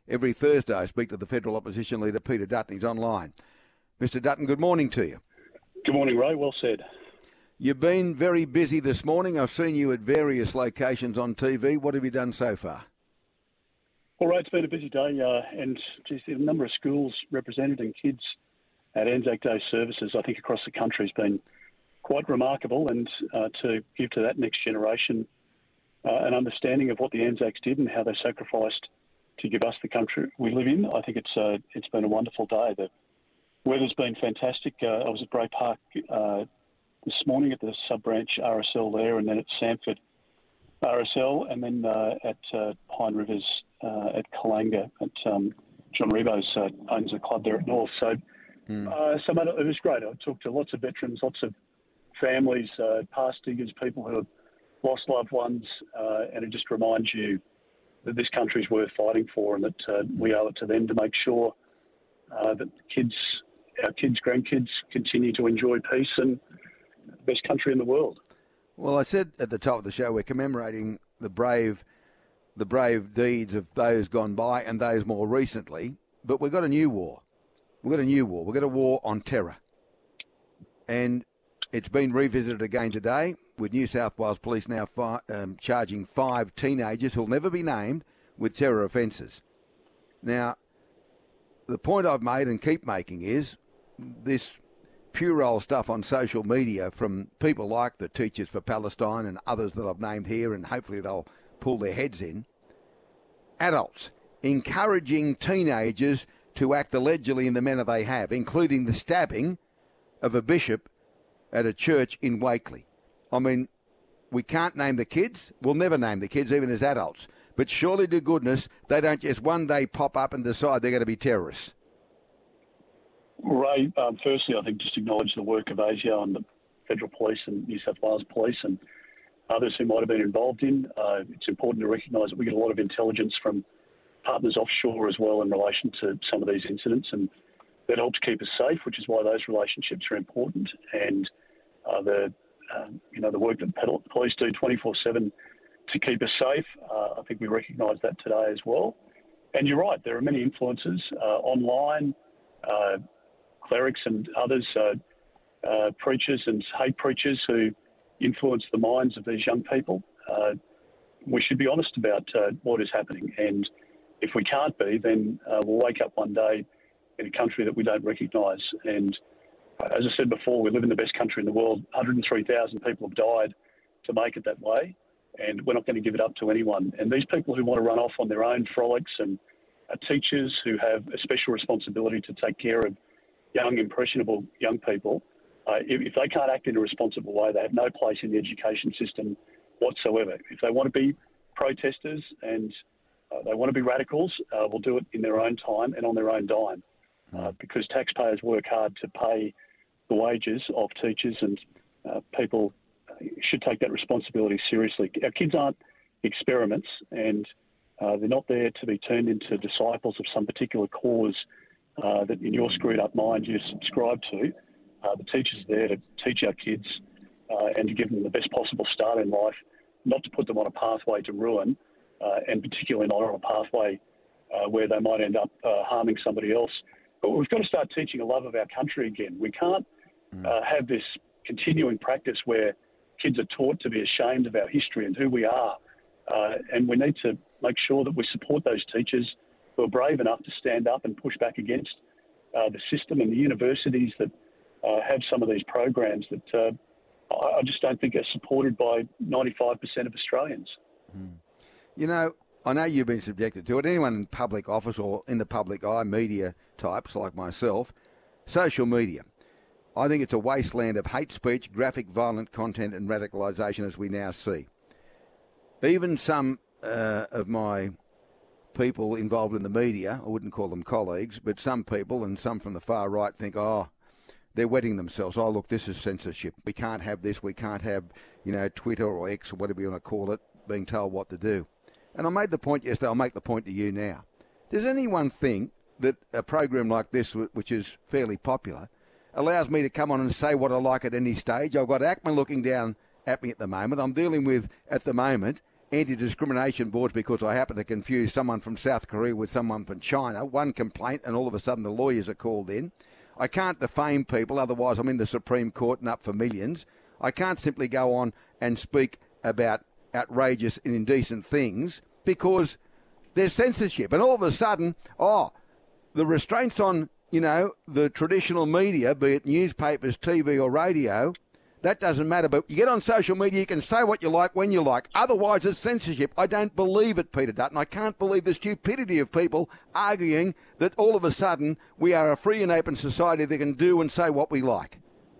Every Thursday I speak to the federal opposition leader, Peter Dutton. He's online. Mr. Dutton, good morning to you. Good morning, Ray. Well said. You've been very busy this morning. I've seen you at various locations on TV. What have you done so far? Well, Ray, it's been a busy day, and just the number of schools represented and kids at Anzac Day services, I think, across the country has been quite remarkable, and to give to that next generation an understanding of what the Anzacs did and how they sacrificed to give us the country we live in. I think it's been a wonderful day. The weather's been fantastic. I was at Bray Park this morning at the sub-branch RSL there, and then at Sanford RSL, and then at Pine Rivers at Kalanga at John Rebo's owns a club there at North. So it was great. I talked to lots of veterans, lots of families, past diggers, people who have lost loved ones, and it just reminds you that this country is worth fighting for, and that we owe it to them to make sure that our kids, grandkids continue to enjoy peace and the best country in the world. Well, I said at the top of the show we're commemorating the brave deeds of those gone by and those more recently, but we've got a new war. We've got a war on terror. And it's been revisited again today with New South Wales Police now charging 5 teenagers who'll never be named with terror offences. Now, the point I've made and keep making is this puerile stuff on social media from people like the Teachers for Palestine and others that I've named here, and hopefully they'll pull their heads in. Adults encouraging teenagers to act allegedly in the manner they have, including the stabbing of a bishop at a church in Wakeley. I mean, we can't name the kids. We'll never name the kids, even as adults. But surely to goodness, they don't just one day pop up and decide they're going to be terrorists. Ray, firstly, I think just acknowledge the work of ASIO and the Federal Police and New South Wales Police and others who might have been involved in. It's important to recognise that we get a lot of intelligence from partners offshore as well in relation to some of these incidents, and that helps keep us safe, which is why those relationships are important. And the work that police do 24/7 to keep us safe, I think we recognise that today as well. And you're right, there are many influences online, clerics and others, preachers and hate preachers who influence the minds of these young people. We should be honest about what is happening, and if we can't be, then we'll wake up one day in a country that we don't recognise. And as I said before, we live in the best country in the world. 103,000 people have died to make it that way, and we're not going to give it up to anyone. And these people who want to run off on their own frolics and are teachers who have a special responsibility to take care of young, impressionable young people, if they can't act in a responsible way, they have no place in the education system whatsoever. If they want to be protesters and they want to be radicals, will do it in their own time and on their own dime, because taxpayers work hard to pay the wages of teachers, and people should take that responsibility seriously. Our kids aren't experiments, and they're not there to be turned into disciples of some particular cause that in your screwed up mind you subscribe to. The teachers are there to teach our kids and to give them the best possible start in life, not to put them on a pathway to ruin, and particularly not on a pathway where they might end up harming somebody else. But we've got to start teaching a love of our country again. We can't have this continuing practice where kids are taught to be ashamed of our history and who we are. And we need to make sure that we support those teachers who are brave enough to stand up and push back against the system and the universities that have some of these programs that I just don't think are supported by 95% of Australians. You know, I know you've been subjected to it. Anyone in public office or in the public eye, media types like myself, social media. I think it's a wasteland of hate speech, graphic, violent content and radicalisation as we now see. Even some of my people involved in the media, I wouldn't call them colleagues, but some people and some from the far right think, they're wetting themselves. Oh, look, this is censorship. We can't have this. We can't have, Twitter or X or whatever you want to call it, being told what to do. And I made the point yesterday, I'll make the point to you now. Does anyone think that a program like this, which is fairly popular, allows me to come on and say what I like at any stage? I've got ACMA looking down at me at the moment. I'm dealing with, at the moment, anti-discrimination boards because I happen to confuse someone from South Korea with someone from China. One complaint, and all of a sudden the lawyers are called in. I can't defame people, otherwise I'm in the Supreme Court and up for millions. I can't simply go on and speak about outrageous and indecent things because there's censorship. And all of a sudden, the restraints on, the traditional media, be it newspapers, TV or radio, that doesn't matter. But you get on social media, you can say what you like when you like. Otherwise, it's censorship. I don't believe it, Peter Dutton. I can't believe the stupidity of people arguing that all of a sudden we are a free and open society that can do and say what we like.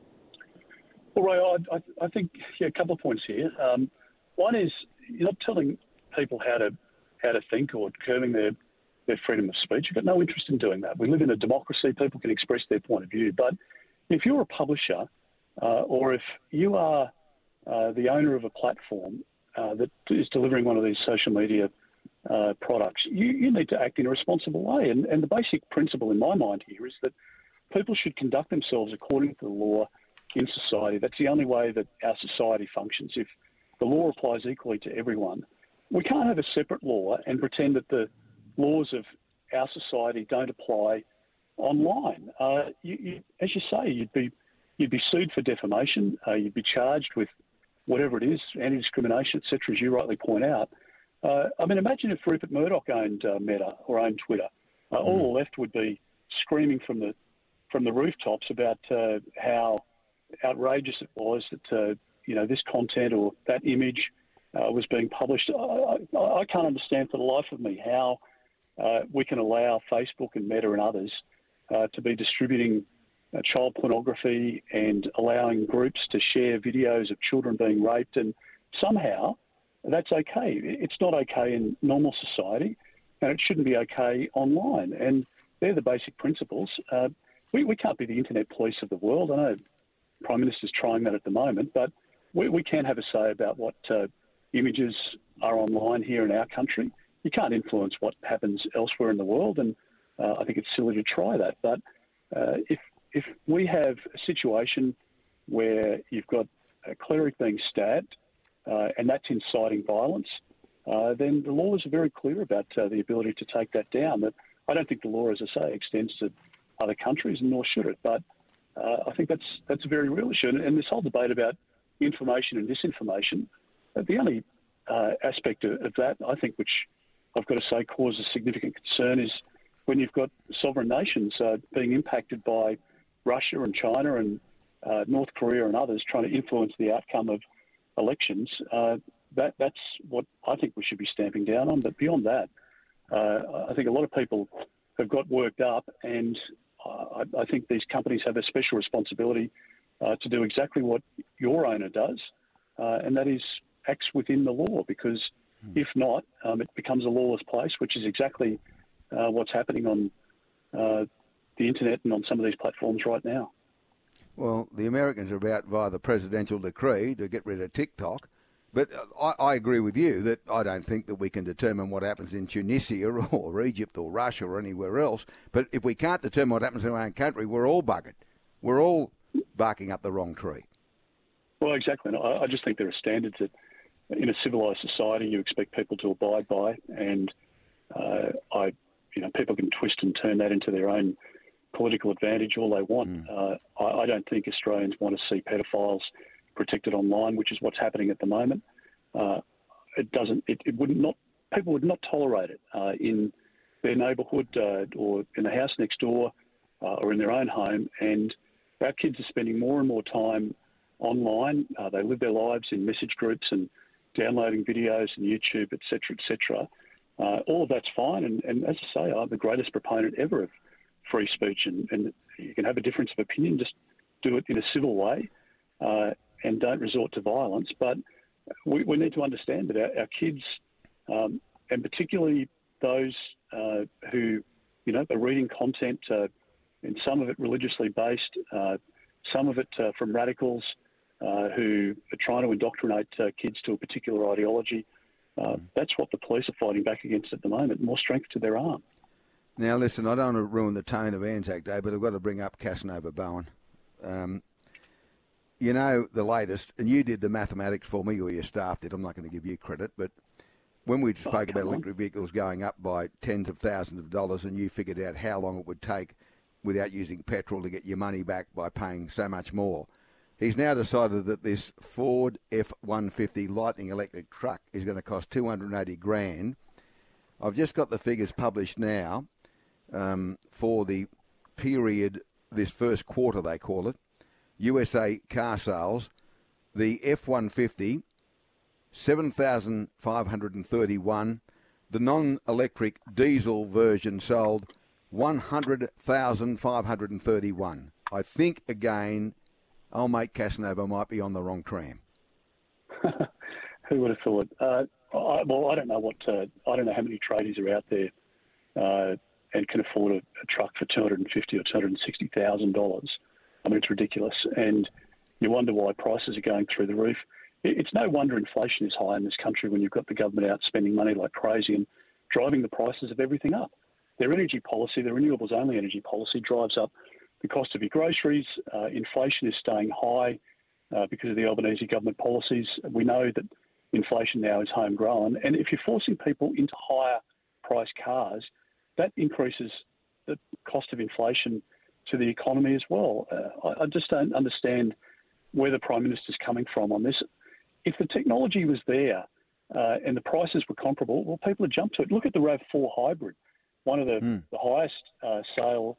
Well, Ray, I think a couple of points here. One is you're not telling people how to think or curbing their freedom of speech. You've got no interest in doing that. We live in a democracy. People can express their point of view. But if you're a publisher or if you are the owner of a platform that is delivering one of these social media products, you need to act in a responsible way. And the basic principle in my mind here is that people should conduct themselves according to the law in society. That's the only way that our society functions. If the law applies equally to everyone, we can't have a separate law and pretend that the laws of our society don't apply online. As you say, you'd be sued for defamation. You'd be charged with whatever it is, anti-discrimination, etc., as you rightly point out. Imagine if Rupert Murdoch owned Meta or owned Twitter. All the left would be screaming from the rooftops about how outrageous it was that this content or that image was being published. I can't understand for the life of me how we can allow Facebook and Meta and others to be distributing child pornography and allowing groups to share videos of children being raped, and somehow that's okay. It's not okay in normal society, and it shouldn't be okay online. And they're the basic principles. We can't be the internet police of the world. I know the Prime Minister's trying that at the moment, but we can have a say about what images are online here in our country. You can't influence what happens elsewhere in the world, and I think it's silly to try that. But if we have a situation where you've got a cleric being stabbed and that's inciting violence, then the laws are very clear about the ability to take that down. But I don't think the law, as I say, extends to other countries, and nor should it. But I think that's a very real issue. And this whole debate about information and disinformation, the only aspect of that, I think, which I've got to say causes significant concern is when you've got sovereign nations being impacted by Russia and China and North Korea and others trying to influence the outcome of elections. That's what I think we should be stamping down on. But beyond that, I think a lot of people have got worked up, and I think these companies have a special responsibility to do exactly what your owner does, and that is acts within the law, because if not, it becomes a lawless place, which is exactly what's happening on the internet and on some of these platforms right now. Well, the Americans are about, via the presidential decree, to get rid of TikTok. But I agree with you that I don't think that we can determine what happens in Tunisia or Egypt or Russia or anywhere else. But if we can't determine what happens in our own country, we're all buggered. We're all barking up the wrong tree. Well, exactly. And I just think there are standards that in a civilised society you expect people to abide by, and people can twist and turn that into their own political advantage all they want. I don't think Australians want to see pedophiles protected online, which is what's happening at the moment. People would not tolerate it in their neighbourhood or in the house next door or in their own home. And our kids are spending more and more time online. They live their lives in message groups and downloading videos and YouTube, etc. All of that's fine. And as I say, I'm the greatest proponent ever of free speech. And you can have a difference of opinion, just do it in a civil way. And don't resort to violence. But we need to understand that our kids, and particularly those who, are reading content, and some of it religiously based, some of it from radicals who are trying to indoctrinate kids to a particular ideology. That's what the police are fighting back against at the moment, more strength to their arm. Now, listen, I don't want to ruin the tone of Anzac Day, but I've got to bring up Casanova Bowen. The latest, and you did the mathematics for me, or your staff did. I'm not going to give you credit, but when we spoke about electric vehicles going up by tens of thousands of dollars, and you figured out how long it would take without using petrol to get your money back by paying so much more, he's now decided that this Ford F-150 Lightning electric truck is going to cost $280,000. I've just got the figures published now for the period, this first quarter they call it, USA car sales. The F-150, 7,531. The non-electric diesel version sold 100,531. I think, again, old mate Casanova might be on the wrong tram. Who would have thought? I don't know I don't know how many tradies are out there and can afford a truck for $250,000 or $260,000. I mean, it's ridiculous, and you wonder why prices are going through the roof. It's no wonder inflation is high in this country when you've got the government out spending money like crazy and driving the prices of everything up. Their energy policy, their renewables-only energy policy, drives up the cost of your groceries. Inflation is staying high because of the Albanese government policies. We know that inflation now is homegrown, and if you're forcing people into higher-priced cars, that increases the cost of inflation to the economy as well. I just don't understand where the Prime Minister's coming from on this. If the technology was there and the prices were comparable, well, people would jump to it. Look at the RAV4 hybrid, one of the highest sold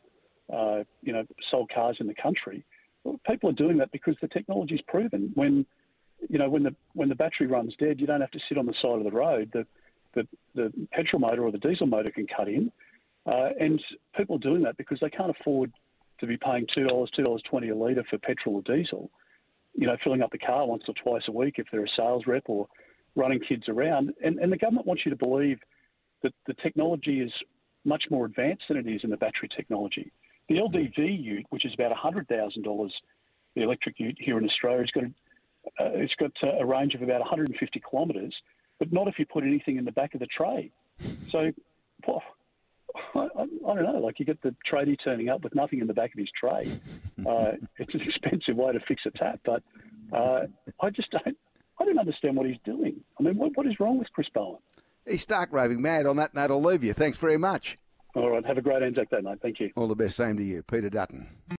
cars in the country. Well, people are doing that because the technology's proven. When the battery runs dead, you don't have to sit on the side of the road. The petrol motor or the diesel motor can cut in, and people are doing that because they can't afford to be paying $2.20 a litre for petrol or diesel. Filling up the car once or twice a week if they're a sales rep or running kids around. And the government wants you to believe that the technology is much more advanced than it is in the battery technology. The LDV ute, which is about $100,000, the electric ute here in Australia, it's got a range of about 150 kilometres, but not if you put anything in the back of the tray. So, I don't know, like you get the tradie turning up with nothing in the back of his tray. It's an expensive way to fix a tap, but I don't understand what he's doing. I mean, what is wrong with Chris Bowen? He's stark raving mad. On that note, I'll leave you. Thanks very much. All right, have a great Anzac Day, mate. Thank you. All the best. Same to you. Peter Dutton.